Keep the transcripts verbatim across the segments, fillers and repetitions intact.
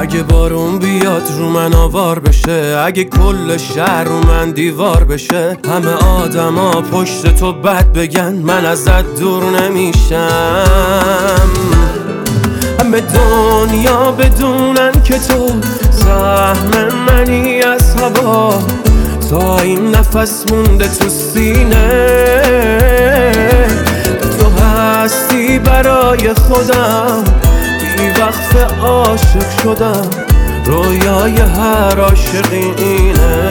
اگه بارون بیاد رو من آوار بشه، اگه کل شهر رو من دیوار بشه، همه آدما پشت تو بد بگن، من ازت دور نمیشم. همه دنیا بدونن که تو سهم منی از هوا، تا این نفس مونده تو سینه. تو هستی برای خودم، بی وقت عاشق شدم، رویای هر عاشقی اینه.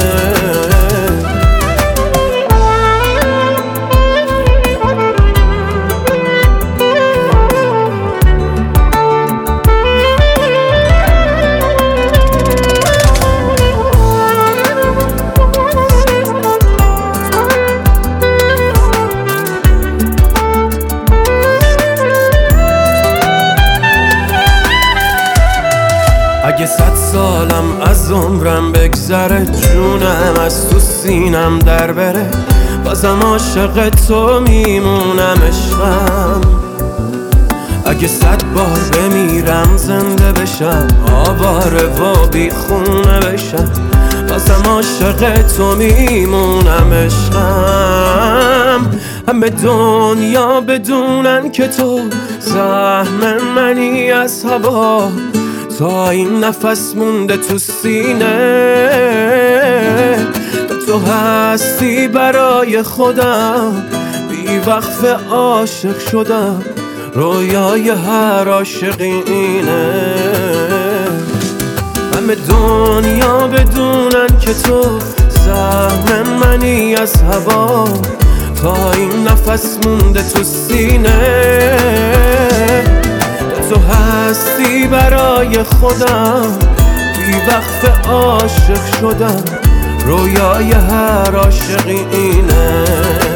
اگه صد سالم از عمرم بگذره، جونم از تو سینم در بره، بازم عاشق تو میمونم عشقم. اگه صد بار بمیرم زنده بشم، آواره و بی خونه بشم، بازم عاشق تو میمونم عشقم. همه دنیا بدونن که تو سهم منی از هوا، تا این نفس مونده تو سینه. تو هستی برای خودم، بی وقف عاشق شدم، رویای هر عاشقی اینه. همه دنیا بدونن که تو سهم منی از هوا، تا این نفس مونده تو سینه. تو هستی برای خودم، بی وقف عاشق شدم، رویای هر عاشقی اینه.